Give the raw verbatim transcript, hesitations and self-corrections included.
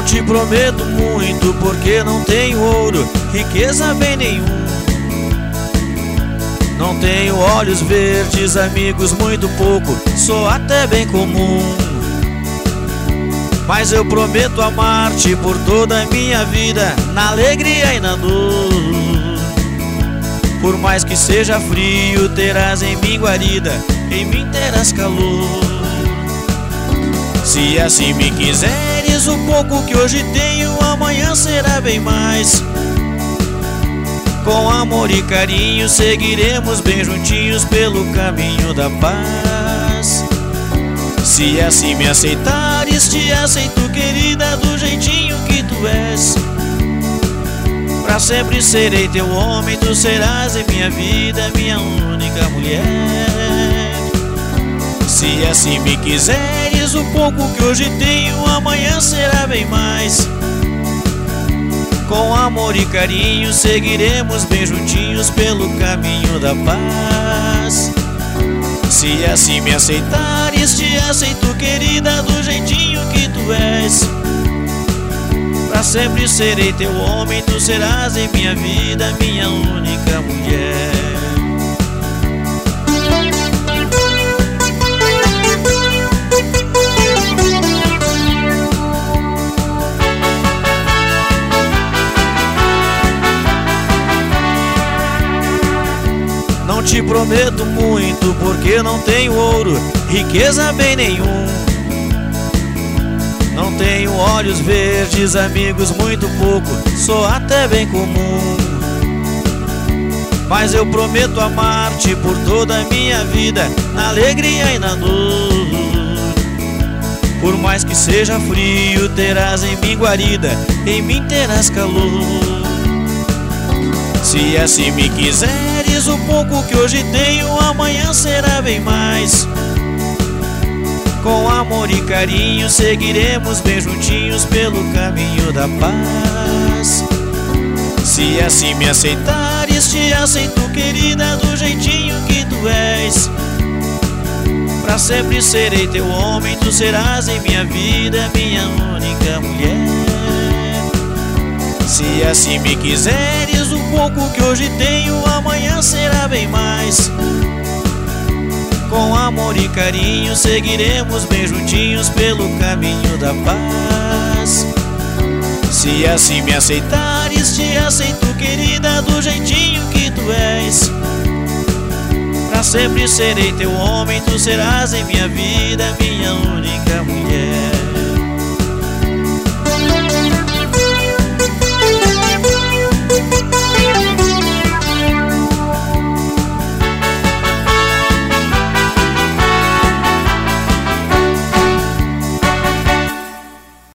te prometo muito, porque não tenho ouro, riqueza bem nenhum. Não tenho olhos verdes, amigos muito pouco, sou até bem comum. Mas eu prometo amar-te por toda a minha vida, na alegria e na dor. Por mais que seja frio, terás em mim guarida, em mim terás calor. Se assim me quiseres, o pouco que hoje tenho, amanhã será bem mais. Com amor e carinho seguiremos bem juntinhos pelo caminho da paz. Se assim me aceitares, te aceito, querida, do jeitinho que tu és. Pra sempre serei teu homem, tu serás em minha vida minha única mulher. Se assim me quiseres, o pouco que hoje tenho, amanhã será bem mais. Com amor e carinho seguiremos bem juntinhos pelo caminho da paz. Se assim me aceitares, te aceito, querida, do jeitinho que tu és. Pra sempre serei teu homem, tu serás em minha vida minha única mulher. Não te prometo muito, porque não tenho ouro, riqueza bem nenhum. Não tenho olhos verdes, amigos muito pouco, sou até bem comum. Mas eu prometo amar-te por toda a minha vida, na alegria e na dor. Por mais que seja frio, terás em mim guarida, em mim terás calor. Se assim me quiseres, o pouco que hoje tenho, amanhã será bem mais. Com amor e carinho seguiremos bem juntinhos pelo caminho da paz. Se assim me aceitares, te aceito, querida, do jeitinho que tu és. Pra sempre serei teu homem, tu serás em minha vida minha única mulher. Se assim me quiseres, o pouco que hoje tenho, amanhã será bem mais. Com amor e carinho seguiremos bem juntinhos pelo caminho da paz. Se assim me aceitares, te aceito, querida, do jeitinho que tu és. Pra sempre serei teu homem, tu serás em minha vida minha única mulher.